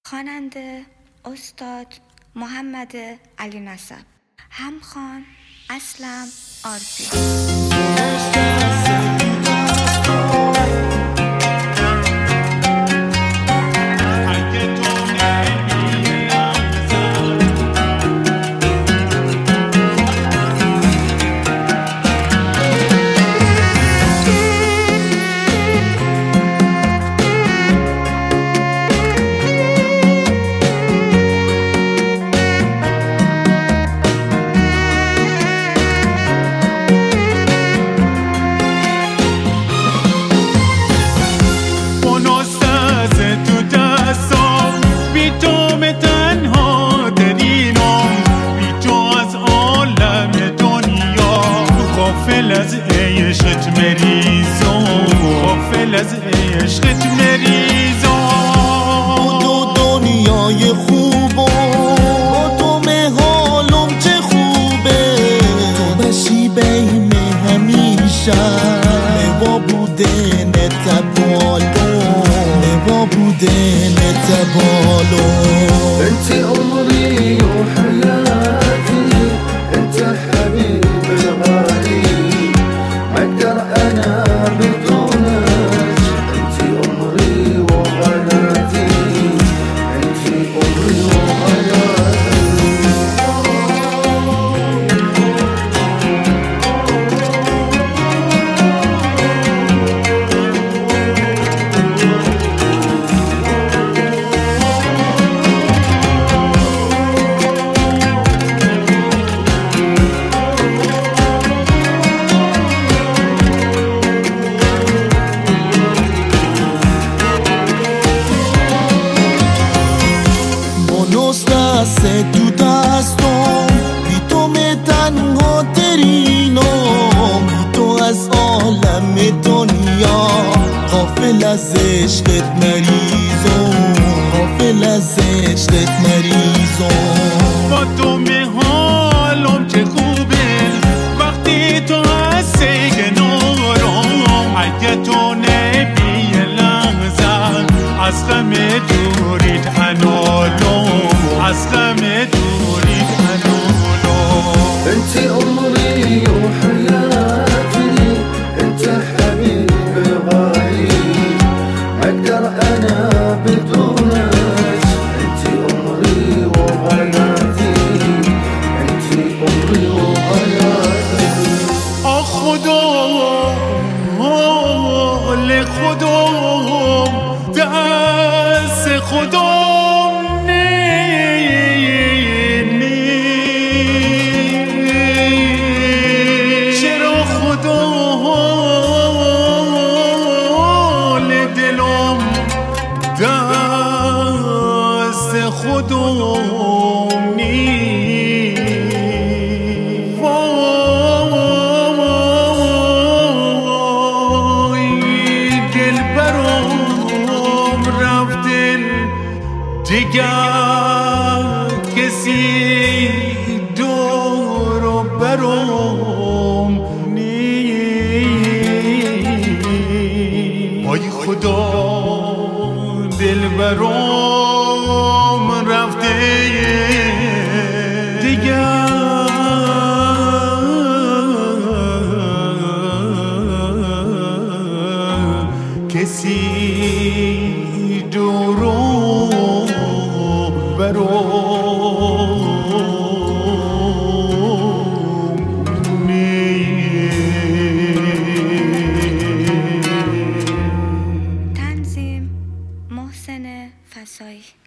خواننده استاد محمد علی نسب، همخوان اسلم عارفی. غافل از عشقت مریضم تو دنیای خوب و تو حالم چه خوبه تو بشی بیم همیشه نوا بودن تبالو انت عمري وحياتي انت حبيب الغالي ما اقدر انا بدونك انت عمري وحياتي انت عمري وحياتي دست تو دستم بی تو می تنها ترینم بی تو از عالم دنیا غافل از عشقت مریضم با تو می حالم چه خوبه وقتی تو هستی کنارم اگه تو نبی لحظه از غم دوریت از غم دوریت انت عمري وحياتي انت حبيب الغالي ما اقدر انا بدونك انت عمري وحياتي انت عمري وحياتي خدا لخدا دست خدا خودم نی وای دل برام رفتن دیگر کسی دور و برام نی وای خدا دل برام رفته دیگر کسی دور و برام تنظیم محسن فسایی.